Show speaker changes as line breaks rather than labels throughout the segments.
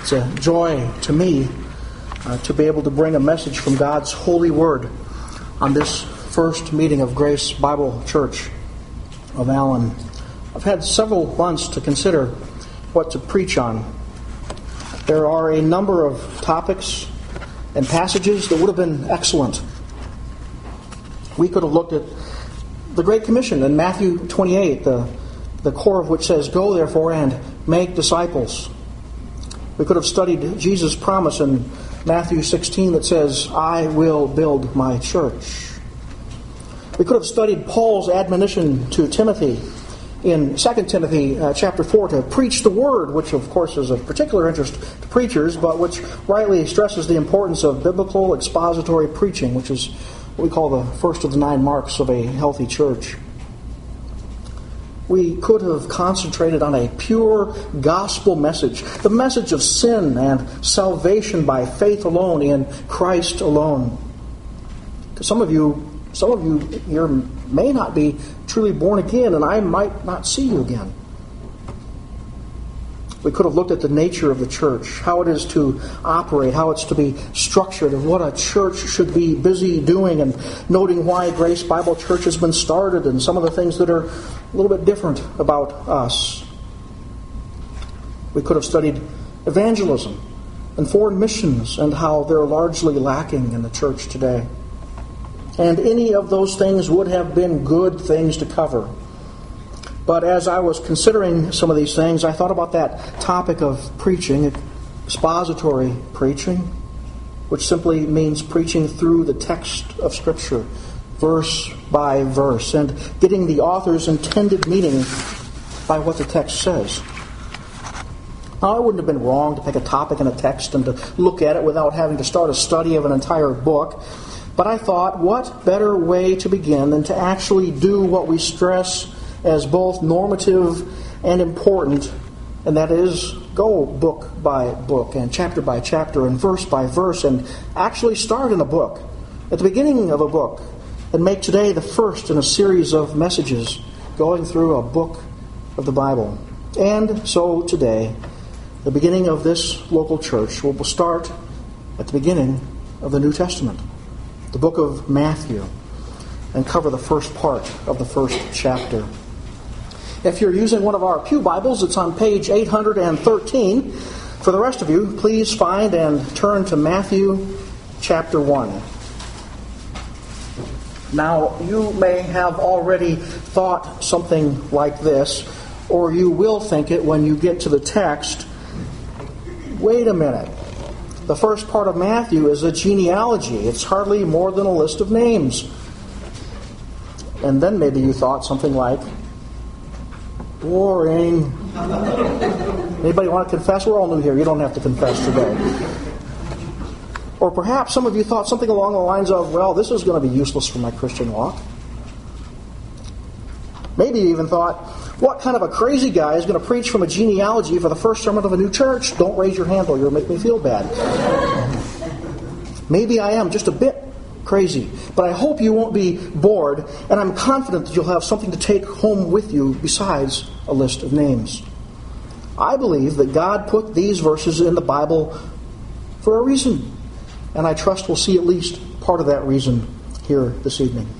It's a joy to me to be able to bring a message from God's holy word on this first meeting of Grace Bible Church of Allen. I've had several months to consider what to preach on. There are a number of topics and passages that would have been excellent. We could have looked at the Great Commission in Matthew 28, the core of which says, "Go therefore and make disciples." We could have studied Jesus' promise in Matthew 16 that says, "I will build my church." We could have studied Paul's admonition to Timothy in 2 Timothy chapter 4 to preach the word, which of course is of particular interest to preachers, but which rightly stresses the importance of biblical expository preaching, which is what we call the first of the 9 marks of a healthy church. We could have concentrated on a pure gospel message, the message of sin and salvation by faith alone in Christ alone. Because some of you here may not be truly born again, and I might not see you again. We could have looked at the nature of the church, how it is to operate, how it's to be structured, and what a church should be busy doing, and noting why Grace Bible Church has been started, and some of the things that are a little bit different about us. We could have studied evangelism and foreign missions and how they're largely lacking in the church today. And any of those things would have been good things to cover. But as I was considering some of these things, I thought about that topic of preaching, expository preaching, which simply means preaching through the text of Scripture, verse by verse, and getting the author's intended meaning by what the text says. Now, it wouldn't have been wrong to pick a topic in a text and to look at it without having to start a study of an entire book. But I thought, what better way to begin than to actually do what we stress as both normative and important, and that is go book by book and chapter by chapter and verse by verse and actually start in a book, at the beginning of a book, and make today the first in a series of messages going through a book of the Bible. And so today, the beginning of this local church will start at the beginning of the New Testament, the book of Matthew, and cover the first part of the first chapter. If you're using one of our pew Bibles, it's on page 813. For the rest of you, please find and turn to Matthew chapter 1. Now, you may have already thought something like this, or you will think it when you get to the text. Wait a minute. The first part of Matthew is a genealogy. It's hardly more than a list of names. And then maybe you thought something like, boring. Anybody want to confess? We're all new here. You don't have to confess today. Or perhaps some of you thought something along the lines of, well, this is going to be useless for my Christian walk. Maybe you even thought, what kind of a crazy guy is going to preach from a genealogy for the first sermon of a new church? Don't raise your hand or you'll make me feel bad. Maybe I am just a bit crazy, but I hope you won't be bored, and I'm confident that you'll have something to take home with you besides a list of names. I believe that God put these verses in the Bible for a reason, and I trust we'll see at least part of that reason here this evening.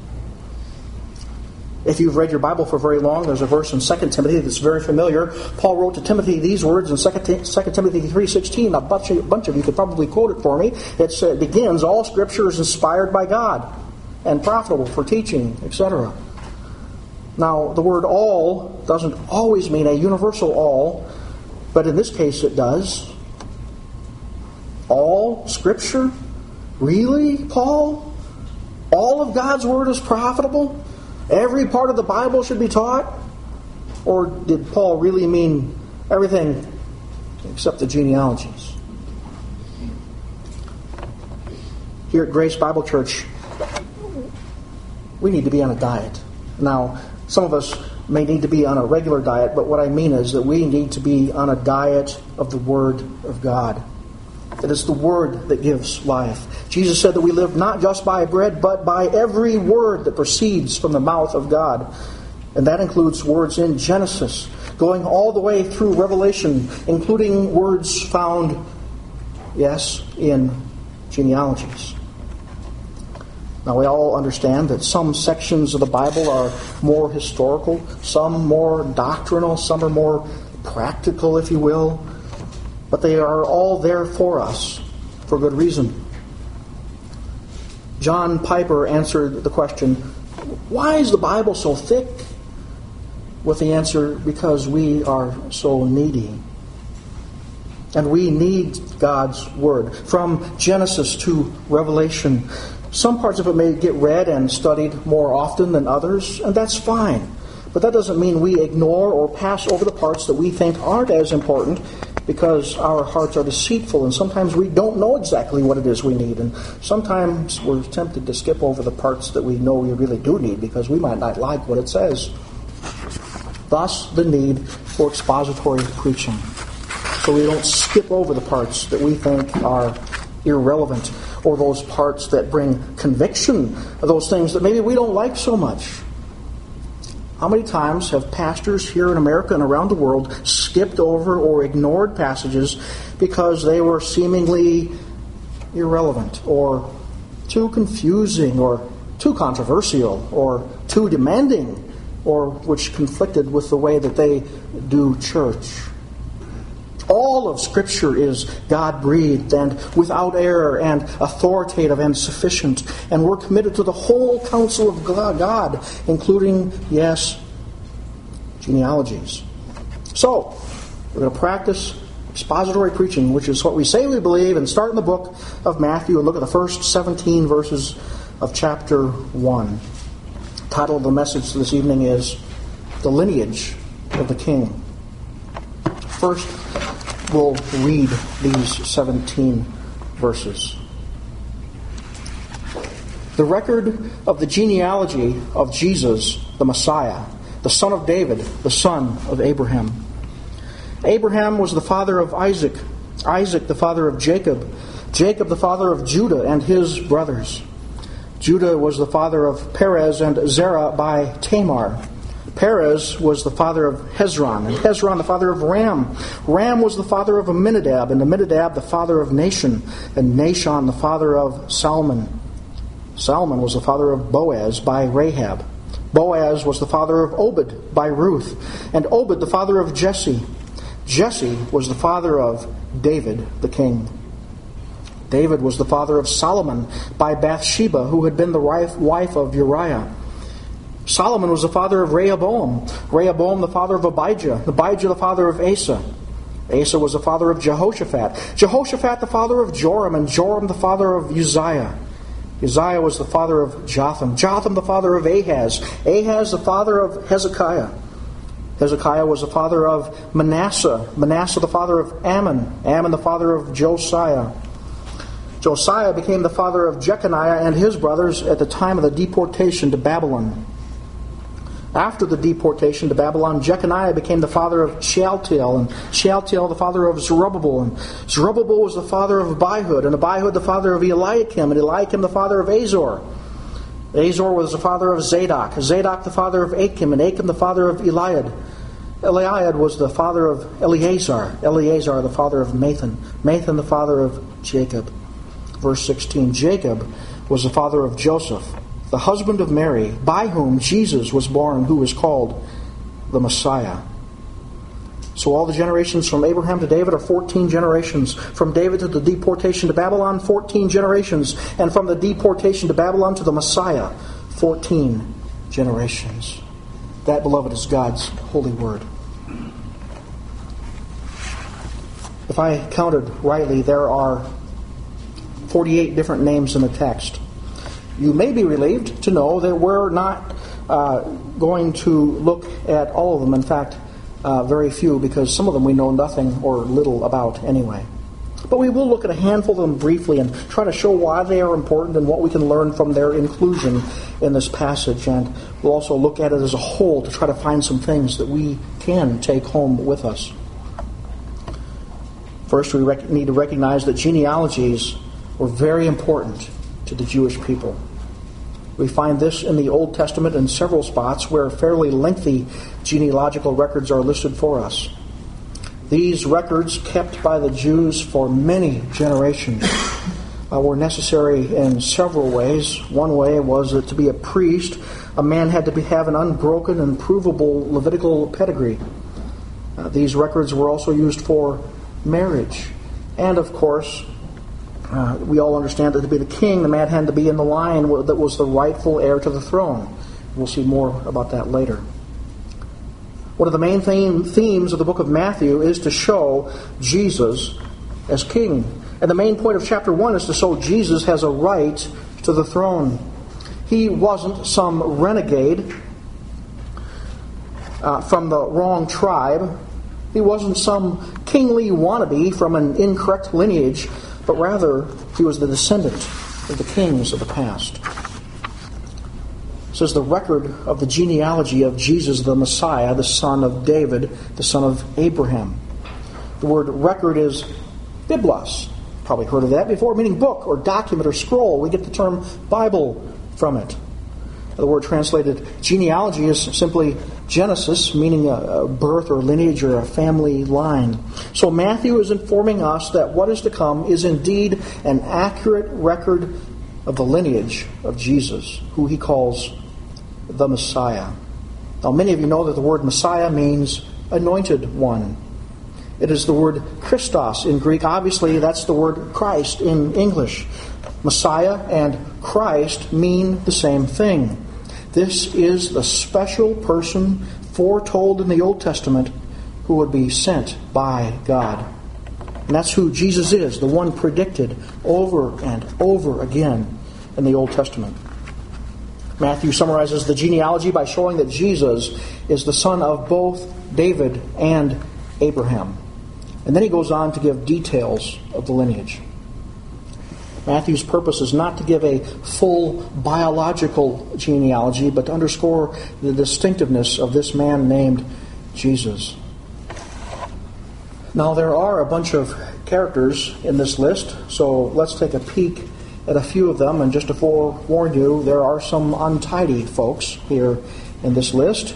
If you've read your Bible for very long, there's a verse in 2 Timothy that's very familiar. Paul wrote to Timothy these words in 2 Timothy 3:16. A bunch of you could probably quote it for me. It begins, all Scripture is inspired by God and profitable for teaching, etc. Now, the word all doesn't always mean a universal all, but in this case it does. All Scripture? Really, Paul? All of God's Word is profitable? Every part of the Bible should be taught? Or did Paul really mean everything except the genealogies? Here at Grace Bible Church, we need to be on a diet. Now, some of us may need to be on a regular diet, but what I mean is that we need to be on a diet of the Word of God. It is the Word that gives life. Jesus said that we live not just by bread, but by every word that proceeds from the mouth of God. And that includes words in Genesis, going all the way through Revelation, including words found, yes, in genealogies. Now, we all understand that some sections of the Bible are more historical, some more doctrinal, some are more practical, if you will. But they are all there for us for good reason. John Piper answered the question, why is the Bible so thick? With the answer, because we are so needy. And we need God's Word. From Genesis to Revelation, some parts of it may get read and studied more often than others, and that's fine. But that doesn't mean we ignore or pass over the parts that we think aren't as important, because our hearts are deceitful, and sometimes we don't know exactly what it is we need. And sometimes we're tempted to skip over the parts that we know we really do need, because we might not like what it says. Thus, the need for expository preaching, so we don't skip over the parts that we think are irrelevant, or those parts that bring conviction, or those things that maybe we don't like so much. How many times have pastors here in America and around the world skipped over or ignored passages because they were seemingly irrelevant, or too confusing, or too controversial, or too demanding, or which conflicted with the way that they do church? All of Scripture is God-breathed and without error and authoritative and sufficient. And we're committed to the whole counsel of God, including, yes, genealogies. So, we're going to practice expository preaching, which is what we say we believe, and start in the book of Matthew and look at the first 17 verses of chapter 1. The title of the message this evening is The Lineage of the King. First, we'll read these 17 verses. The record of the genealogy of Jesus, the Messiah, the son of David, the son of Abraham. Abraham was the father of Isaac, Isaac the father of Jacob, Jacob the father of Judah and his brothers. Judah was the father of Perez and Zerah by Tamar. Perez was the father of Hezron, and Hezron the father of Ram. Ram was the father of Amminadab, and Amminadab the father of Nahshon, and Nahshon the father of Salmon. Salmon was the father of Boaz by Rahab. Boaz was the father of Obed by Ruth, and Obed the father of Jesse. Jesse was the father of David the king. David was the father of Solomon by Bathsheba, who had been the wife of Uriah. Solomon was the father of Rehoboam. Rehoboam the father of Abijah. Abijah the father of Asa. Asa was the father of Jehoshaphat. Jehoshaphat the father of Joram, and Joram the father of Uzziah. Uzziah was the father of Jotham. Jotham the father of Ahaz. Ahaz the father of Hezekiah. Hezekiah was the father of Manasseh. Manasseh the father of Ammon. Ammon the father of Josiah. Josiah became the father of Jeconiah and his brothers at the time of the deportation to Babylon. After the deportation to Babylon, Jeconiah became the father of Shealtiel, and Shealtiel the father of Zerubbabel, and Zerubbabel was the father of Abihud, and Abihud the father of Eliakim, and Eliakim the father of Azor. Azor was the father of Zadok, Zadok the father of Achim, and Achim the father of Eliad. Eliad was the father of Eleazar, Eleazar the father of Mathan, Mathan the father of Jacob. Verse 16, Jacob was the father of Joseph, the husband of Mary, by whom Jesus was born, who is called the Messiah. So all the generations from Abraham to David are 14 generations. From David to the deportation to Babylon, 14 generations. And from the deportation to Babylon to the Messiah, 14 generations. That, beloved, is God's holy word. If I counted rightly, there are 48 different names in the text. You may be relieved to know that we're not going to look at all of them. In fact, very few, because some of them we know nothing or little about anyway. But we will look at a handful of them briefly and try to show why they are important and what we can learn from their inclusion in this passage. And we'll also look at it as a whole to try to find some things that we can take home with us. First, we need to recognize that genealogies were very important to the Jewish people. We find this in the Old Testament in several spots where fairly lengthy genealogical records are listed for us. These records, kept by the Jews for many generations, were necessary in several ways. One way was that to be a priest, a man had to have an unbroken and provable Levitical pedigree. These records were also used for marriage. And, of course, we all understand that to be the king, the man had to be in the line that was the rightful heir to the throne. We'll see more about that later. One of the main themes of the book of Matthew is to show Jesus as king. And the main point of chapter 1 is to show Jesus has a right to the throne. He wasn't some renegade from the wrong tribe. He wasn't some kingly wannabe from an incorrect lineage, but rather he was the descendant of the kings of the past. It says the record of the genealogy of Jesus the Messiah, the son of David, the son of Abraham. The word record is biblos. Probably heard of that before, meaning book or document or scroll. We get the term Bible from it. The word translated genealogy is simply Genesis, meaning a birth or lineage or a family line. So Matthew is informing us that what is to come is indeed an accurate record of the lineage of Jesus, who he calls the Messiah. Now, many of you know that the word Messiah means anointed one. It is the word Christos in Greek. Obviously, that's the word Christ in English. Messiah and Christ mean the same thing. This is the special person foretold in the Old Testament who would be sent by God. And that's who Jesus is, the one predicted over and over again in the Old Testament. Matthew summarizes the genealogy by showing that Jesus is the son of both David and Abraham. And then he goes on to give details of the lineage. Matthew's purpose is not to give a full biological genealogy, but to underscore the distinctiveness of this man named Jesus. Now, there are a bunch of characters in this list, so let's take a peek at a few of them. And just to forewarn you, there are some untidy folks here in this list.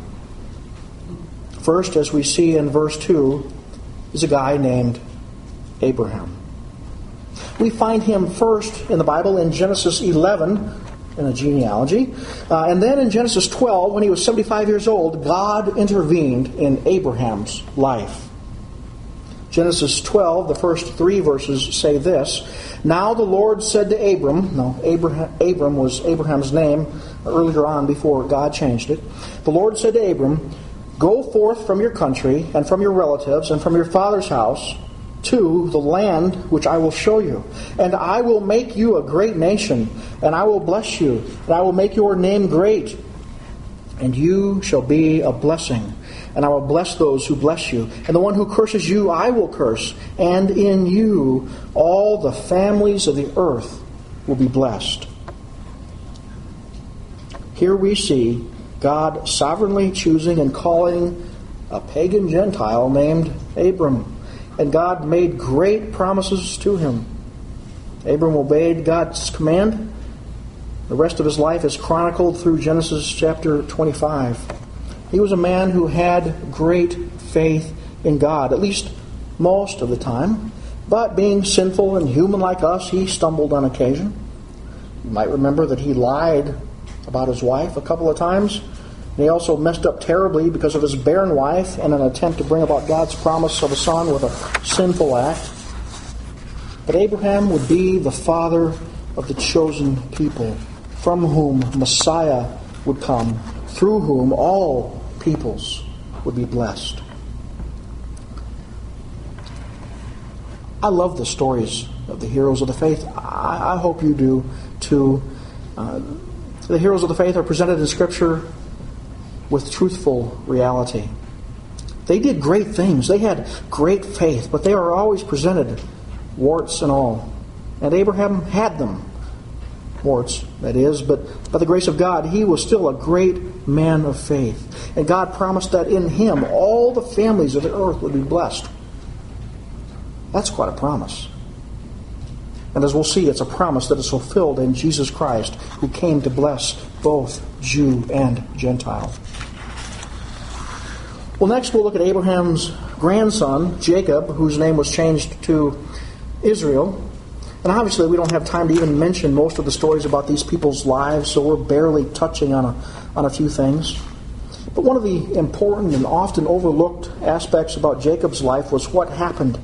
First, as we see in verse 2, is a guy named Abraham. We find him first in the Bible in Genesis 11 in a genealogy. And then in Genesis 12, when he was 75 years old, God intervened in Abraham's life. Genesis 12, the first 3 verses say this. Now the Lord said to Abram, Abram was Abraham's name earlier on before God changed it. The Lord said to Abram, go forth from your country and from your relatives and from your father's house to the land which I will show you. And I will make you a great nation, and I will bless you, and I will make your name great. And you shall be a blessing, and I will bless those who bless you. And the one who curses you, I will curse. And in you all the families of the earth will be blessed. Here we see God sovereignly choosing and calling a pagan Gentile named Abram. And God made great promises to him. Abram obeyed God's command. The rest of his life is chronicled through Genesis chapter 25. He was a man who had great faith in God, at least most of the time. But being sinful and human like us, he stumbled on occasion. You might remember that he lied about his wife a couple of times. And he also messed up terribly because of his barren wife and an attempt to bring about God's promise of a son with a sinful act. But Abraham would be the father of the chosen people, from whom Messiah would come, through whom all peoples would be blessed. I love the stories of the heroes of the faith. I hope you do too. The heroes of the faith are presented in Scripture with truthful reality. They did great things. They had great faith, but they are always presented, warts and all. And Abraham had them, warts, that is, but by the grace of God, he was still a great man of faith. And God promised that in him, all the families of the earth would be blessed. That's quite a promise. And as we'll see, it's a promise that is fulfilled in Jesus Christ, who came to bless both Jew and Gentile. Well, next we'll look at Abraham's grandson, Jacob, whose name was changed to Israel. And obviously we don't have time to even mention most of the stories about these people's lives, so we're barely touching on a few things. But one of the important and often overlooked aspects about Jacob's life was what happened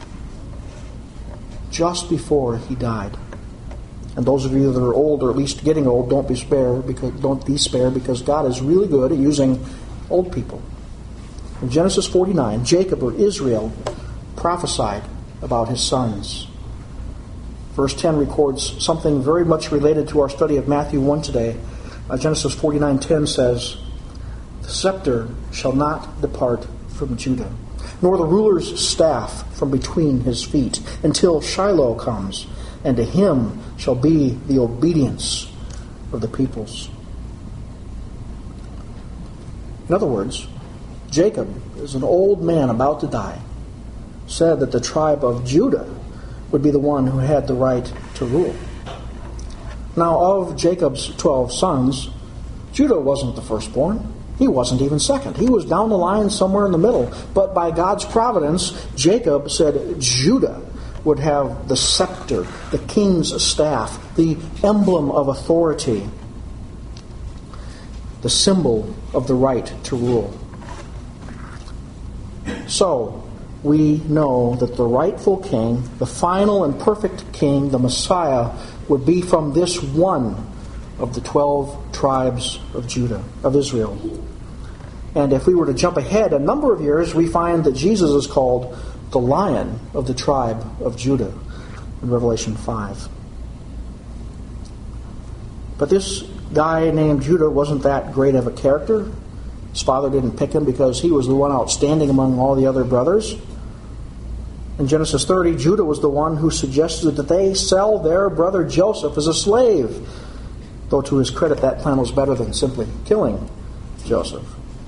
just before he died. And those of you that are old, or at least getting old, don't despair because God is really good at using old people. In Genesis 49, Jacob, or Israel, prophesied about his sons. Verse 10 records something very much related to our study of Matthew 1 today. Genesis 49:10 says, "The scepter shall not depart from Judah, nor the ruler's staff from between his feet, until Shiloh comes, and to him shall be the obedience of the peoples." In other words, Jacob, as an old man about to die, said that the tribe of Judah would be the one who had the right to rule. Now, of Jacob's 12 sons, Judah wasn't the firstborn. He wasn't even second. He was down the line somewhere in the middle. But by God's providence, Jacob said Judah would have the scepter, the king's staff, the emblem of authority, the symbol of the right to rule. So, we know that the rightful king, the final and perfect king, the Messiah, would be from this one of the 12 tribes of Judah, of Israel. And if we were to jump ahead a number of years, we find that Jesus is called the Lion of the tribe of Judah in Revelation 5. But this guy named Judah wasn't that great of a character. His father didn't pick him because he was the one outstanding among all the other brothers. In Genesis 30, Judah was the one who suggested that they sell their brother Joseph as a slave, though to his credit that plan was better than simply killing Joseph.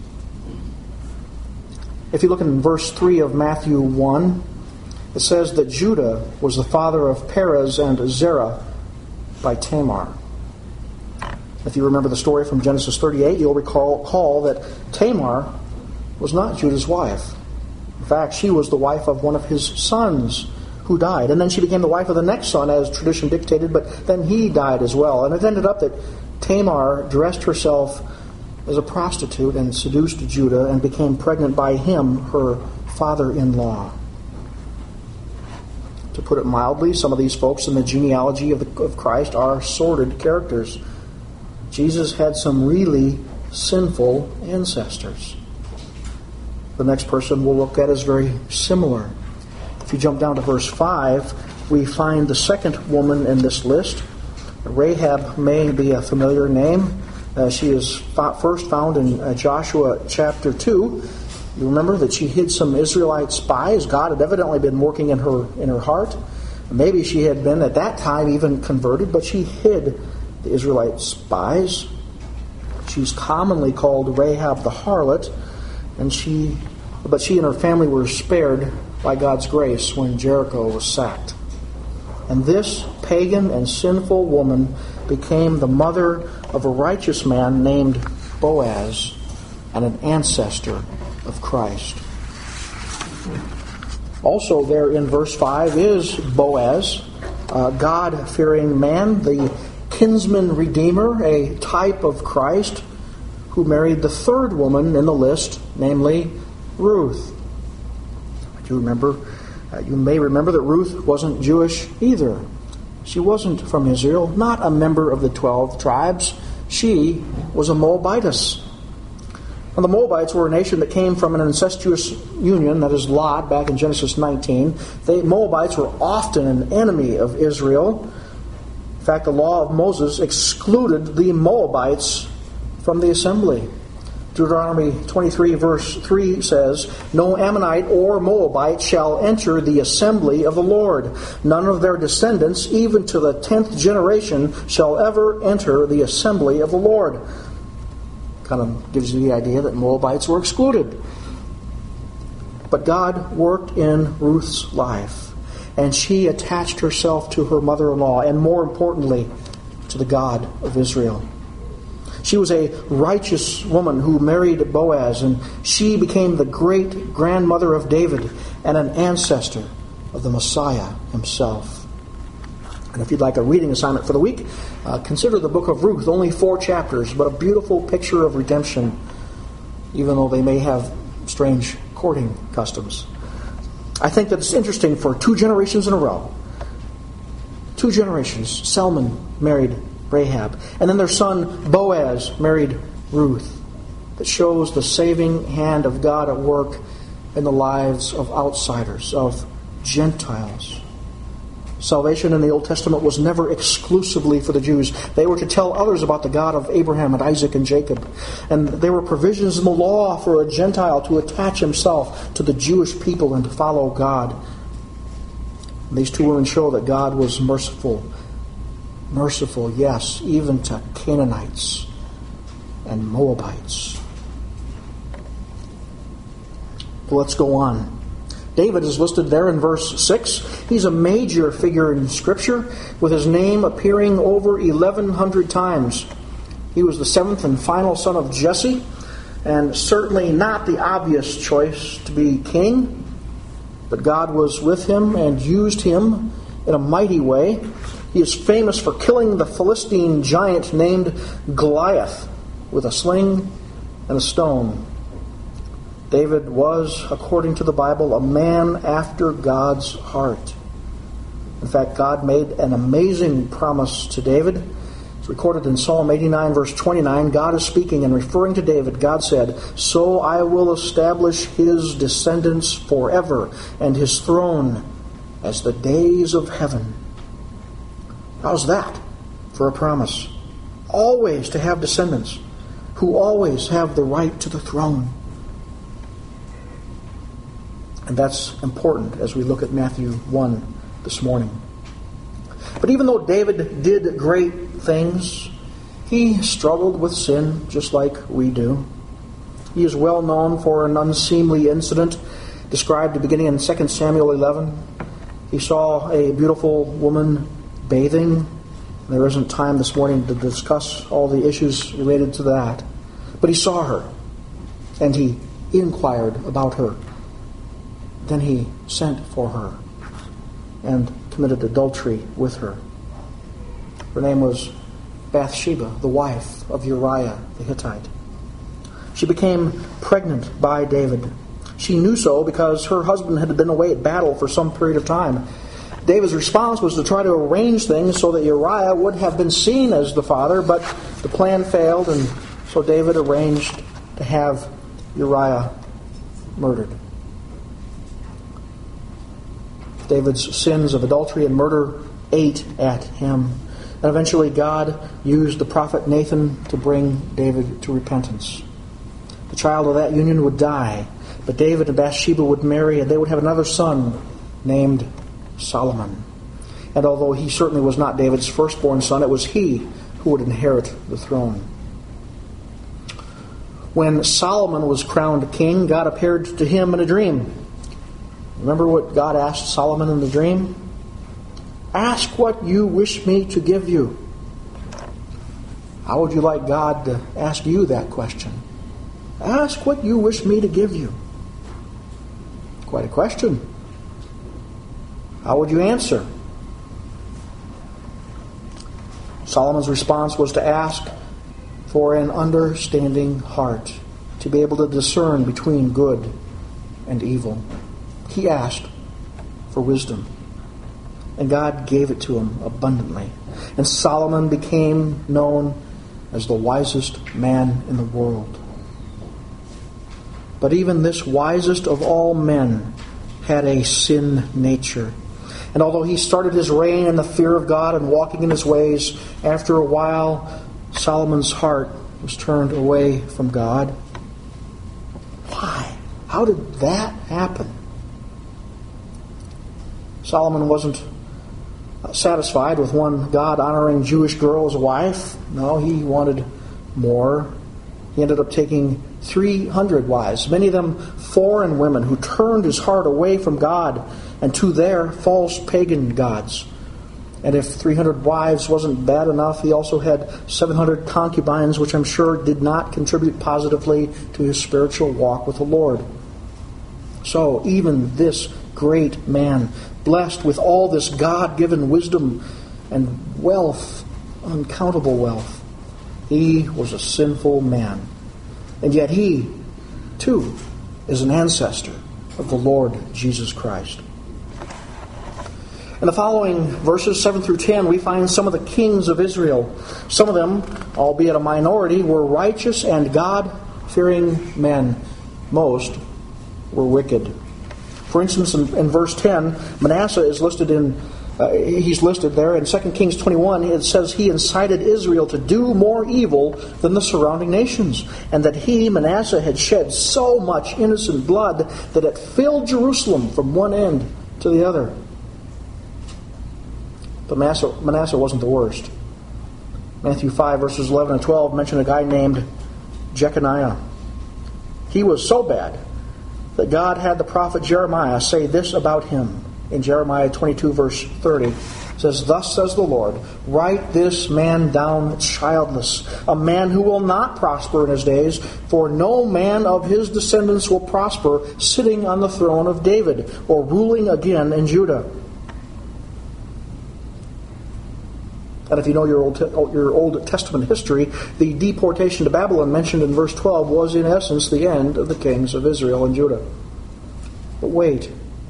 If you look in verse 3 of Matthew 1, it says that Judah was the father of Perez and Zerah by Tamar. If you remember the story from Genesis 38, you'll recall that Tamar was not Judah's wife. In fact, she was the wife of one of his sons who died. And then she became the wife of the next son, as tradition dictated, but then he died as well. And it ended up that Tamar dressed herself as a prostitute and seduced Judah and became pregnant by him, her father-in-law. To put it mildly, some of these folks in the genealogy of Christ are sordid characters. Jesus had some really sinful ancestors. The next person we'll look at is very similar. If you jump down to verse 5, we find the second woman in this list. Rahab may be a familiar name. She is first found in Joshua chapter 2. You remember that she hid some Israelite spies. God had evidently been working in her heart. Maybe she had been at that time even converted, but she hid the Israelite spies. She's commonly called Rahab the harlot, but she and her family were spared by God's grace when Jericho was sacked. And this pagan and sinful woman became the mother of a righteous man named Boaz and an ancestor of Christ. Also there in verse 5 is Boaz, a God-fearing man, the kinsman redeemer, a type of Christ, who married the third woman in the list, namely Ruth. You may remember that Ruth wasn't Jewish either. She wasn't from Israel, not a member of the 12 tribes. She was a Moabitess. And the Moabites were a nation that came from an incestuous union, that is Lot, back in Genesis 19. The Moabites were often an enemy of Israel. In fact, the law of Moses excluded the Moabites from the assembly. Deuteronomy 23 verse 3 says, "No Ammonite or Moabite shall enter the assembly of the Lord. None of their descendants, even to the 10th generation, shall ever enter the assembly of the Lord." Kind of gives you the idea that Moabites were excluded. But God worked in Ruth's life. and she attached herself to her mother-in-law, and more importantly, to the God of Israel. She was a righteous woman who married Boaz, and she became the great-grandmother of David and an ancestor of the Messiah himself. And if you'd like a reading assignment for the week, consider the book of Ruth. Only 4 chapters, but a beautiful picture of redemption, even though they may have strange courting customs. I think that it's interesting for 2 generations in a row. 2 generations, Salmon married Rahab, and then their son Boaz married Ruth. That shows the saving hand of God at work in the lives of outsiders, of Gentiles. Salvation in the Old Testament was never exclusively for the Jews. They were to tell others about the God of Abraham and Isaac and Jacob. And there were provisions in the law for a Gentile to attach himself to the Jewish people and to follow God. And these 2 women show that God was merciful. Merciful, yes, even to Canaanites and Moabites. Well, let's go on. David is listed there in verse 6. He's a major figure in Scripture, with his name appearing over 1,100 times. He was the 7th and final son of Jesse, and certainly not the obvious choice to be king. But God was with him and used him in a mighty way. He is famous for killing the Philistine giant named Goliath with a sling and a stone. David was, according to the Bible, a man after God's heart. In fact, God made an amazing promise to David. It's recorded in Psalm 89, verse 29. God is speaking and referring to David. God said, "So I will establish his descendants forever, and his throne as the days of heaven." How's that for a promise? Always to have descendants who always have the right to the throne. And that's important as we look at Matthew 1 this morning. But even though David did great things, he struggled with sin just like we do. He is well known for an unseemly incident described beginning in 2 Samuel 11. He saw a beautiful woman bathing. There isn't time this morning to discuss all the issues related to that. But he saw her, and he inquired about her. Then he sent for her and committed adultery with her. Her name was Bathsheba, the wife of Uriah the Hittite. She became pregnant by David. She knew so because her husband had been away at battle for some period of time. David's response was to try to arrange things so that Uriah would have been seen as the father, but the plan failed, and so David arranged to have Uriah murdered. David's sins of adultery and murder ate at him. And eventually God used the prophet Nathan to bring David to repentance. The child of that union would die, but David and Bathsheba would marry, and they would have another son named Solomon. And although he certainly was not David's firstborn son, it was he who would inherit the throne. When Solomon was crowned king, God appeared to him in a dream. Remember what God asked Solomon in the dream? Ask what you wish me to give you. How would you like God to ask you that question? Ask what you wish me to give you. Quite a question. How would you answer? Solomon's response was to ask for an understanding heart, to be able to discern between good and evil. He asked for wisdom, and God gave it to him abundantly. And Solomon became known as the wisest man in the world. But even this wisest of all men had a sin nature. And although he started his reign in the fear of God and walking in his ways, after a while, Solomon's heart was turned away from God. Why? How did that happen? Solomon wasn't satisfied with one God-honoring Jewish girl as a wife. No, he wanted more. He ended up taking 300 wives, many of them foreign women who turned his heart away from God and to their false pagan gods. And if 300 wives wasn't bad enough, he also had 700 concubines, which I'm sure did not contribute positively to his spiritual walk with the Lord. So even this great man, blessed with all this God-given wisdom and wealth, uncountable wealth, he was a sinful man. And yet he, too, is an ancestor of the Lord Jesus Christ. In the following verses 7 through 10, we find some of the kings of Israel. Some of them, albeit a minority, were righteous and God-fearing men. Most were wicked. For instance, in verse 10, Manasseh is listed he's listed there. In 2 Kings 21, it says he incited Israel to do more evil than the surrounding nations, and that he, Manasseh, had shed so much innocent blood that it filled Jerusalem from one end to the other. But Manasseh wasn't the worst. Matthew 5, verses 11 and 12 mention a guy named Jeconiah. He was so bad that God had the prophet Jeremiah say this about him. In Jeremiah 22, verse 30, it says, "Thus says the Lord, write this man down childless, a man who will not prosper in his days, for no man of his descendants will prosper sitting on the throne of David or ruling again in Judah." And if you know your Old Testament history, the deportation to Babylon mentioned in verse 12 was in essence the end of the kings of Israel and Judah. But wait.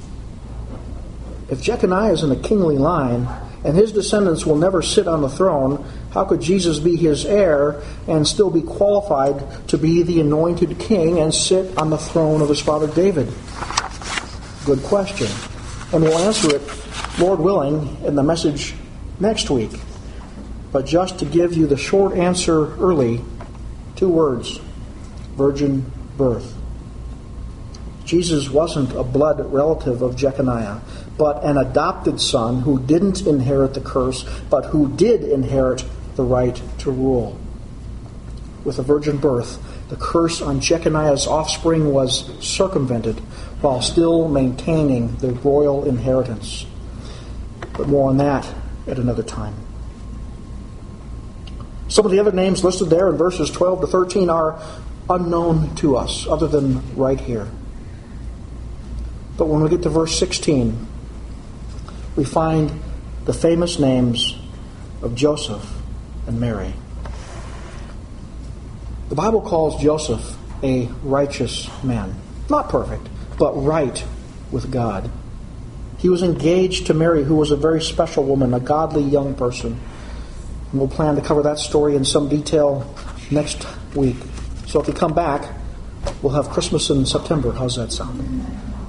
If Jeconiah is in the kingly line, and his descendants will never sit on the throne, how could Jesus be his heir and still be qualified to be the anointed king and sit on the throne of his father David? Good question. And we'll answer it, Lord willing, in the message next week. But just to give you the short answer early, 2 words: virgin birth. Jesus wasn't a blood relative of Jeconiah, but an adopted son who didn't inherit the curse, but who did inherit the right to rule. With a virgin birth, the curse on Jeconiah's offspring was circumvented while still maintaining the royal inheritance. But more on that at another time. Some of the other names listed there in verses 12 to 13 are unknown to us, other than right here. But when we get to verse 16, we find the famous names of Joseph and Mary. The Bible calls Joseph a righteous man. Not perfect, but right with God. He was engaged to Mary, who was a very special woman, a godly young person. And we'll plan to cover that story in some detail next week. So if you come back, we'll have Christmas in September. How's that sound?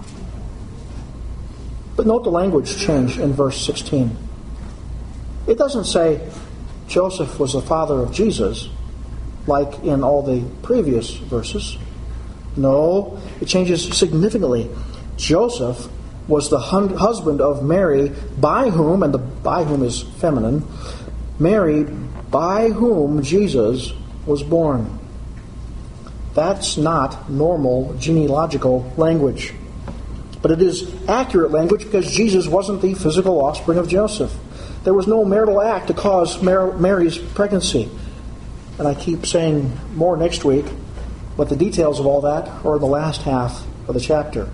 But note the language change in verse 16. It doesn't say Joseph was the father of Jesus, like in all the previous verses. No, it changes significantly. Joseph was the husband of Mary, by whom, and the by whom is feminine, Mary, by whom Jesus was born. That's not normal genealogical language. But it is accurate language because Jesus wasn't the physical offspring of Joseph. There was no marital act to cause Mary's pregnancy. And I keep saying more next week, but the details of all that are in the last half of the chapter.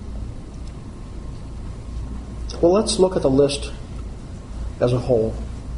Well, let's look at the list as a whole.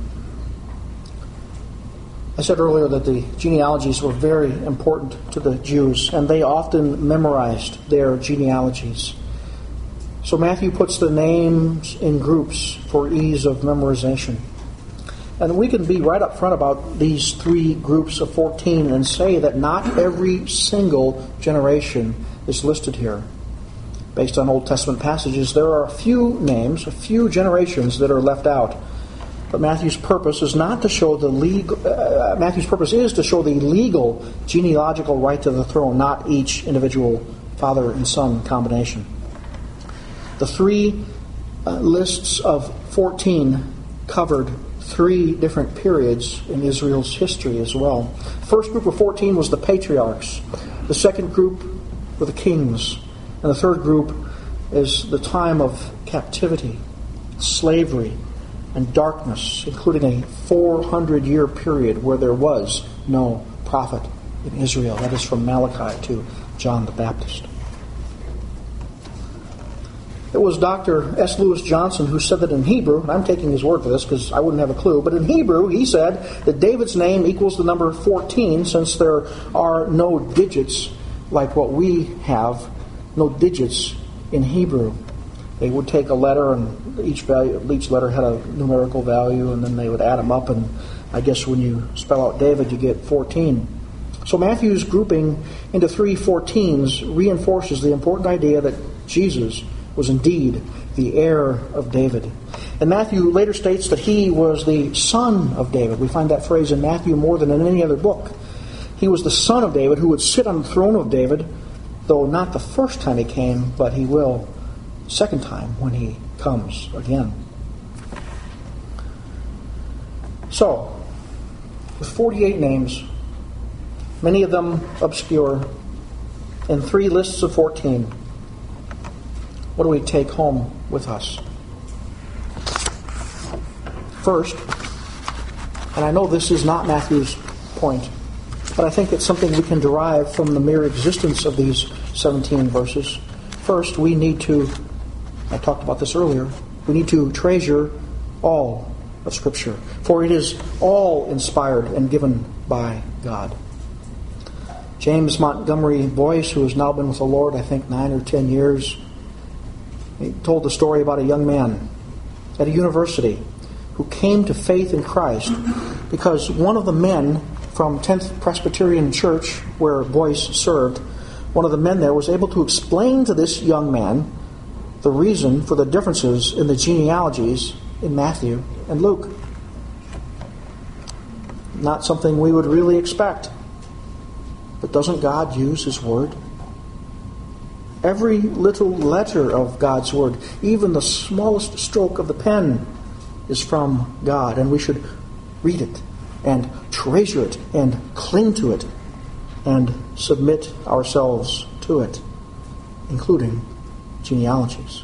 I said earlier that the genealogies were very important to the Jews, and they often memorized their genealogies. So Matthew puts the names in groups for ease of memorization. And we can be right up front about these 3 groups of 14 and say that not every single generation is listed here. Based on Old Testament passages, there are a few names, a few generations that are left out. But Matthew's purpose is not to show the Matthew's purpose is to show the legal genealogical right to the throne, not each individual father and son combination. The 3 lists of 14 covered three different periods in Israel's history as well. First group of 14 was the patriarchs. The second group were the kings. And the third group is the time of captivity, slavery, and darkness, including a 400-year period where there was no prophet in Israel. That is from Malachi to John the Baptist. It was Dr. S. Lewis Johnson who said that in Hebrew, and I'm taking his word for this because I wouldn't have a clue, but in Hebrew he said that David's name equals the number 14 since there are no digits like what we have, no digits in Hebrew. They would take a letter, and each letter had a numerical value, and then they would add them up, and I guess when you spell out David, you get 14. So Matthew's grouping into three 14s reinforces the important idea that Jesus was indeed the heir of David. And Matthew later states that he was the son of David. We find that phrase in Matthew more than in any other book. He was the son of David who would sit on the throne of David, though not the first time he came, but he will second time when he comes again. So, with 48 names, many of them obscure, and three lists of 14, what do we take home with us? First, and I know this is not Matthew's point, but I think it's something we can derive from the mere existence of these 17 verses. First, we need to, I talked about this earlier, we need to treasure all of Scripture, for it is all inspired and given by God. James Montgomery Boyce, who has now been with the Lord, I think 9 or 10 years, he told the story about a young man at a university who came to faith in Christ because one of the men from 10th Presbyterian Church, where Boyce served, one of the men there was able to explain to this young man the reason for the differences in the genealogies in Matthew and Luke. Not something we would really expect. But doesn't God use His Word? Every little letter of God's Word, even the smallest stroke of the pen, is from God. And we should read it and treasure it and cling to it and submit ourselves to it, including genealogies.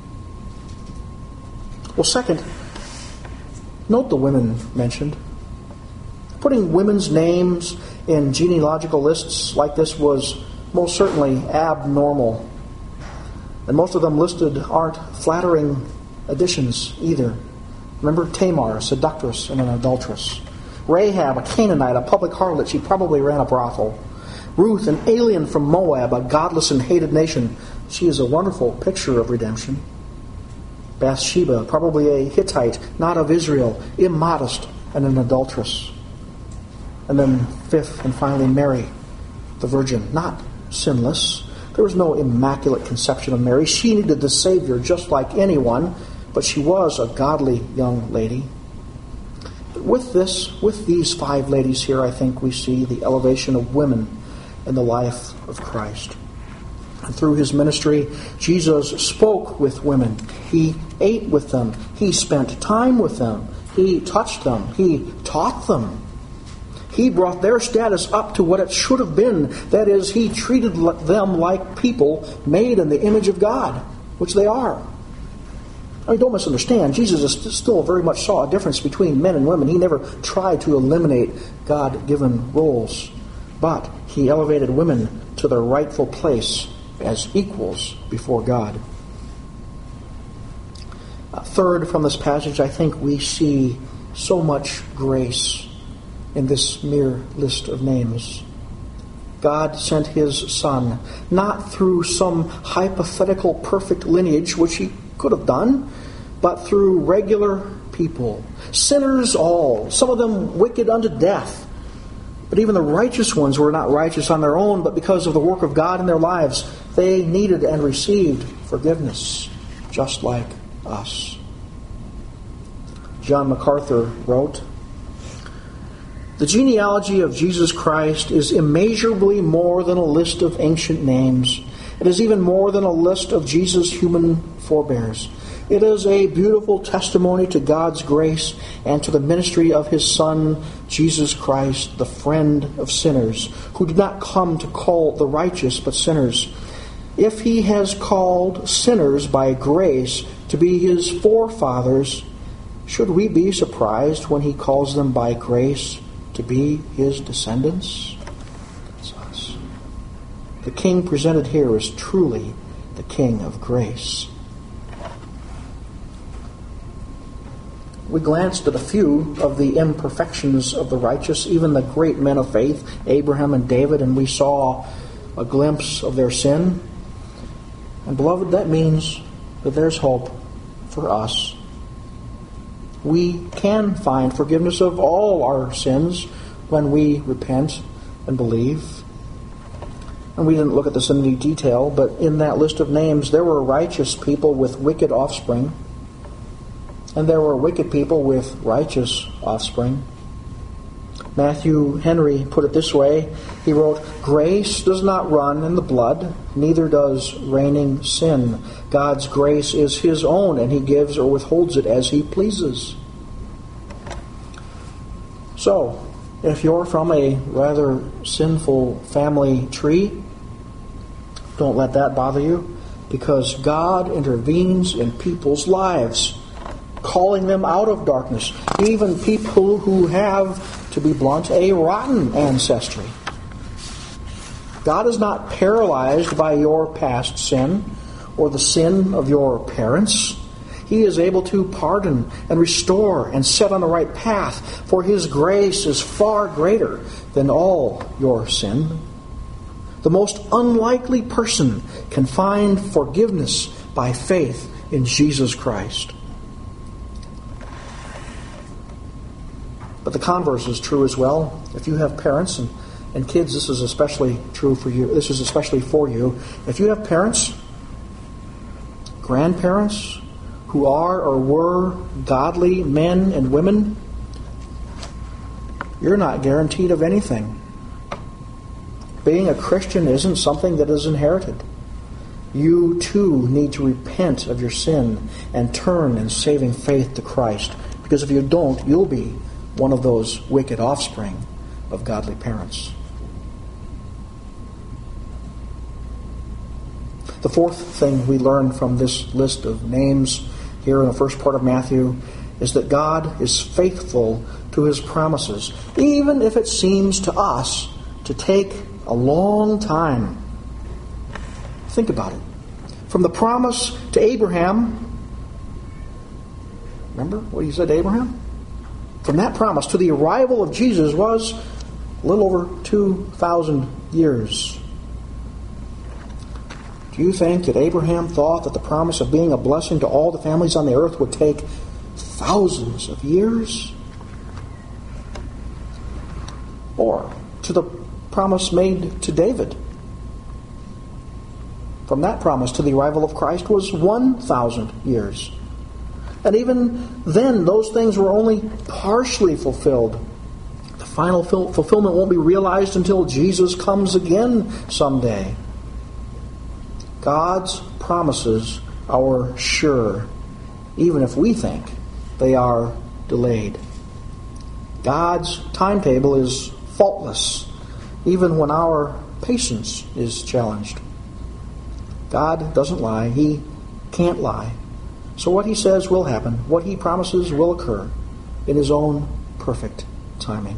Well, second, note the women mentioned. Putting women's names in genealogical lists like this was most certainly abnormal. And most of them listed aren't flattering additions either. Remember Tamar, a seductress and an adulteress. Rahab, a Canaanite, a public harlot. She probably ran a brothel. Ruth, an alien from Moab, a godless and hated nation. She is a wonderful picture of redemption. Bathsheba, probably a Hittite, not of Israel, immodest and an adulteress. And then fifth and finally Mary, the virgin, not sinless. There was no immaculate conception of Mary. She needed the Savior just like anyone, but she was a godly young lady. With these five ladies here, I think we see the elevation of women in the life of Christ. And through His ministry, Jesus spoke with women. He ate with them. He spent time with them. He touched them. He taught them. He brought their status up to what it should have been. That is, He treated them like people made in the image of God, which they are. I mean, don't misunderstand. Jesus still very much saw a difference between men and women. He never tried to eliminate God-given roles. But He elevated women to their rightful place as equals before God. Third, from this passage, I think we see so much grace in this mere list of names. God sent His Son, not through some hypothetical perfect lineage, which He could have done, but through regular people, sinners all, some of them wicked unto death. But even the righteous ones were not righteous on their own, but because of the work of God in their lives, they needed and received forgiveness, just like us. John MacArthur wrote, "The genealogy of Jesus Christ is immeasurably more than a list of ancient names. It is even more than a list of Jesus' human forebears. It is a beautiful testimony to God's grace and to the ministry of His Son, Jesus Christ, the friend of sinners, who did not come to call the righteous but sinners. If He has called sinners by grace to be His forefathers, should we be surprised when He calls them by grace to be His descendants? It's us. The King presented here is truly the King of grace. We glanced at a few of the imperfections of the righteous, even the great men of faith, Abraham and David, and we saw a glimpse of their sin. And beloved, that means that there's hope for us. We can find forgiveness of all our sins when we repent and believe. And we didn't look at this in any detail, but in that list of names, there were righteous people with wicked offspring. And there were wicked people with righteous offspring. Matthew Henry put it this way. He wrote, "Grace does not run in the blood, neither does reigning sin. God's grace is His own, and He gives or withholds it as He pleases." So, if you're from a rather sinful family tree, don't let that bother you, because God intervenes in people's lives, calling them out of darkness, even people who have, to be blunt, a rotten ancestry. God is not paralyzed by your past sin or the sin of your parents. He is able to pardon and restore and set on the right path, for His grace is far greater than all your sin. The most unlikely person can find forgiveness by faith in Jesus Christ. But the converse is true as well. If you have parents and kids, this is especially true for you. This is especially for you. If you have parents, grandparents who are or were godly men and women, you're not guaranteed of anything. Being a Christian isn't something that is inherited. You too need to repent of your sin and turn in saving faith to Christ. Because if you don't, you'll be one of those wicked offspring of godly parents. The fourth thing we learn from this list of names here in the first part of Matthew is that God is faithful to His promises, even if it seems to us to take a long time. Think about it. From the promise to Abraham, remember what He said to Abraham? From that promise to the arrival of Jesus was a little over 2,000 years. Do you think that Abraham thought that the promise of being a blessing to all the families on the earth would take thousands of years? Or to the promise made to David? From that promise to the arrival of Christ was 1,000 years. And even then, those things were only partially fulfilled. The final fulfillment won't be realized until Jesus comes again someday. God's promises are sure, even if we think they are delayed. God's timetable is faultless, even when our patience is challenged. God doesn't lie. He can't lie. So what He says will happen. What He promises will occur in His own perfect timing.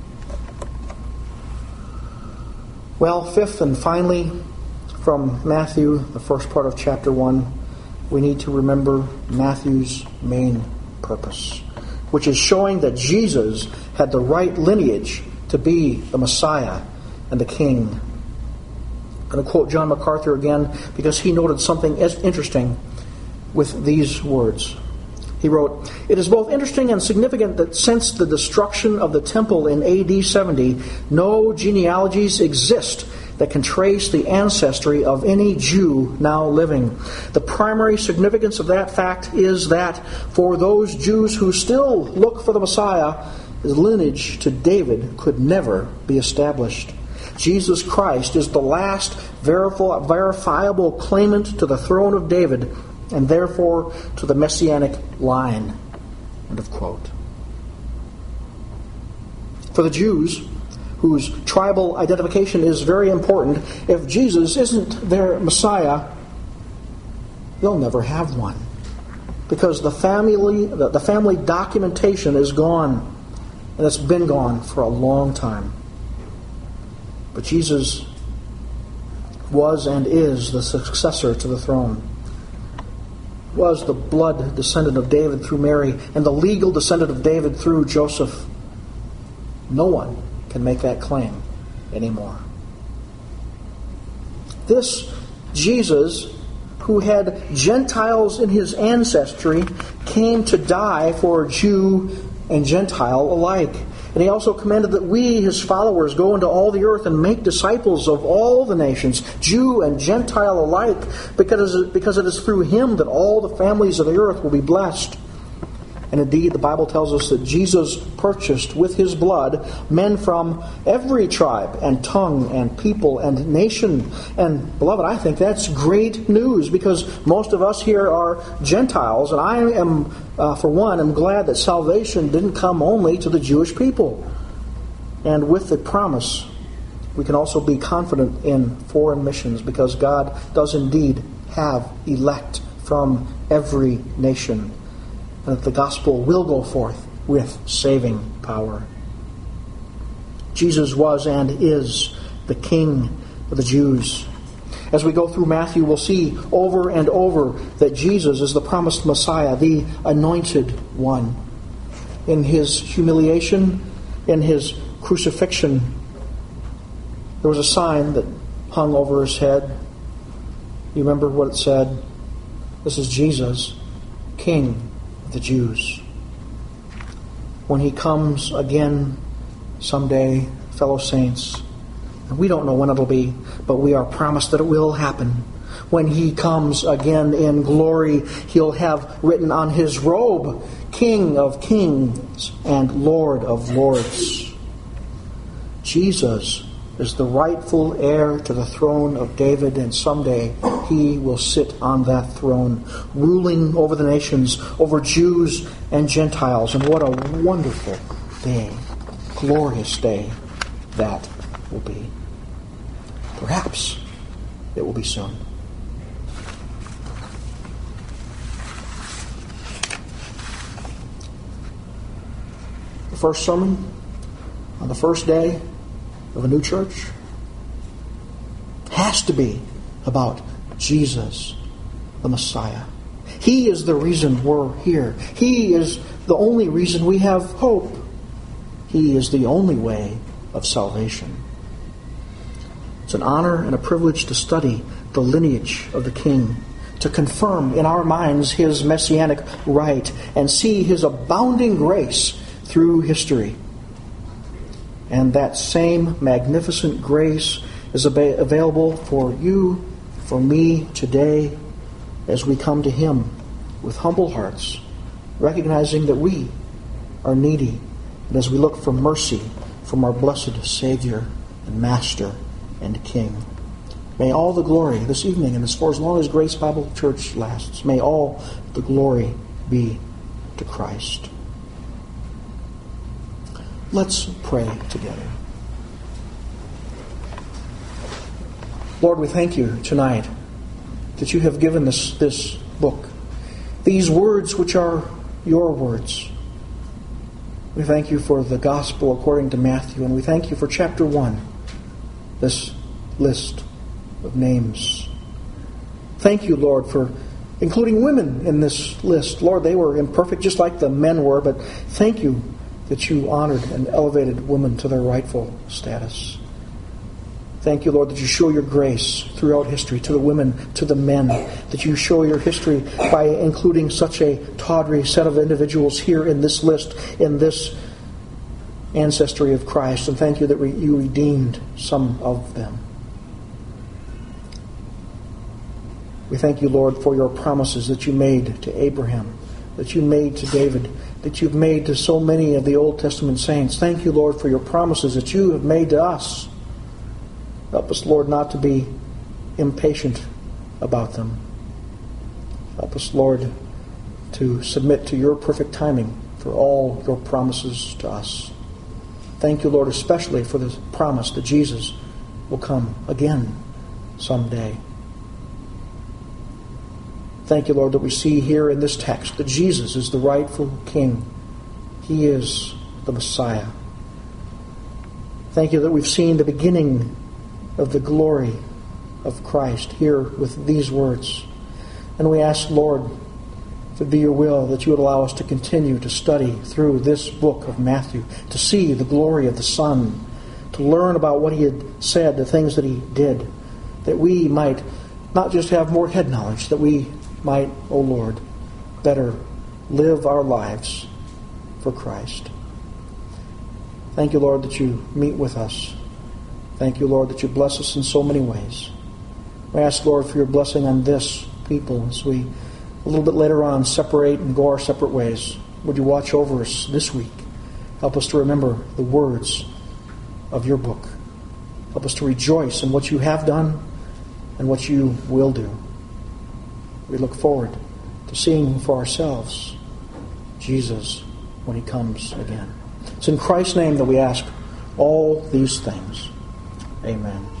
Well, fifth and finally, from Matthew, the first part of chapter 1, we need to remember Matthew's main purpose, which is showing that Jesus had the right lineage to be the Messiah and the King. I'm going to quote John MacArthur again because he noted something interesting with these words. He wrote, "It is both interesting and significant that since the destruction of the temple in AD 70, no genealogies exist that can trace the ancestry of any Jew now living. The primary significance of that fact is that for those Jews who still look for the Messiah, the lineage to David could never be established. Jesus Christ is the last verifiable claimant to the throne of David, and therefore to the messianic line. End of quote. For the Jews, whose tribal identification is very important, if Jesus isn't their Messiah, they'll never have one. Because the family documentation is gone, and it's been gone for a long time. But Jesus was and is the successor to the throne. Was the blood descendant of David through Mary and the legal descendant of David through Joseph. No one can make that claim anymore. This Jesus, who had Gentiles in his ancestry, came to die for Jew and Gentile alike. And he also commanded that we, his followers, go into all the earth and make disciples of all the nations, Jew and Gentile alike, because it is through him that all the families of the earth will be blessed. And indeed, the Bible tells us that Jesus purchased with his blood men from every tribe and tongue and people and nation. And beloved, I think that's great news, because most of us here are Gentiles, and I am, for one, am glad that salvation didn't come only to the Jewish people. And with the promise, we can also be confident in foreign missions, because God does indeed have elect from every nation, and that the gospel will go forth with saving power. Jesus was and is the King of the Jews. As we go through Matthew, we'll see over and over that Jesus is the promised Messiah, the anointed one. In his humiliation, in his crucifixion, there was a sign that hung over his head. You remember what it said? This is Jesus, King the Jews. When he comes again someday, fellow saints, and we don't know when it'll be, but we are promised that it will happen. When he comes again in glory, he'll have written on his robe, King of Kings and Lord of Lords. Jesus is the rightful heir to the throne of David, and someday he will sit on that throne, ruling over the nations, over Jews and Gentiles. And what a wonderful day, glorious day that will be. Perhaps it will be soon. The first sermon on the first day of a new church has to be about Jesus, the Messiah. He is the reason we're here. He is the only reason we have hope. He is the only way of salvation. It's an honor and a privilege to study the lineage of the King, to confirm in our minds his messianic right, and see his abounding grace through history. And that same magnificent grace is available for you, for me today, as we come to him with humble hearts, recognizing that we are needy, and as we look for mercy from our blessed Savior and Master and King. May all the glory this evening, and for as long as Grace Bible Church lasts, may all the glory be to Christ. Let's pray together. Lord, we thank you tonight that you have given us this book, these words which are your words. We thank you for the gospel according to Matthew, and we thank you for chapter 1, this list of names. Thank you, Lord, for including women in this list. Lord, they were imperfect just like the men were, but thank you that you honored and elevated women to their rightful status. Thank you, Lord, that you show your grace throughout history to the women, to the men, that you show your history by including such a tawdry set of individuals here in this list, in this ancestry of Christ. And thank you that you redeemed some of them. We thank you, Lord, for your promises that you made to Abraham, that you made to David, that you've made to so many of the Old Testament saints. Thank you, Lord, for your promises that you have made to us. Help us, Lord, not to be impatient about them. Help us, Lord, to submit to your perfect timing for all your promises to us. Thank you, Lord, especially for the promise that Jesus will come again someday. Thank you, Lord, that we see here in this text that Jesus is the rightful King. He is the Messiah. Thank you that we've seen the beginning of the glory of Christ here with these words. And we ask, Lord, if it be your will, that you would allow us to continue to study through this book of Matthew, to see the glory of the Son, to learn about what he had said, the things that he did, that we might not just have more head knowledge, that we might, O Lord, better live our lives for Christ. Thank you, Lord, that you meet with us. Thank you, Lord, that you bless us in so many ways. We ask, Lord, for your blessing on this people as we, a little bit later on, separate and go our separate ways. Would you watch over us this week? Help us to remember the words of your book. Help us to rejoice in what you have done and what you will do. We look forward to seeing for ourselves Jesus when he comes again. It's in Christ's name that we ask all these things. Amen.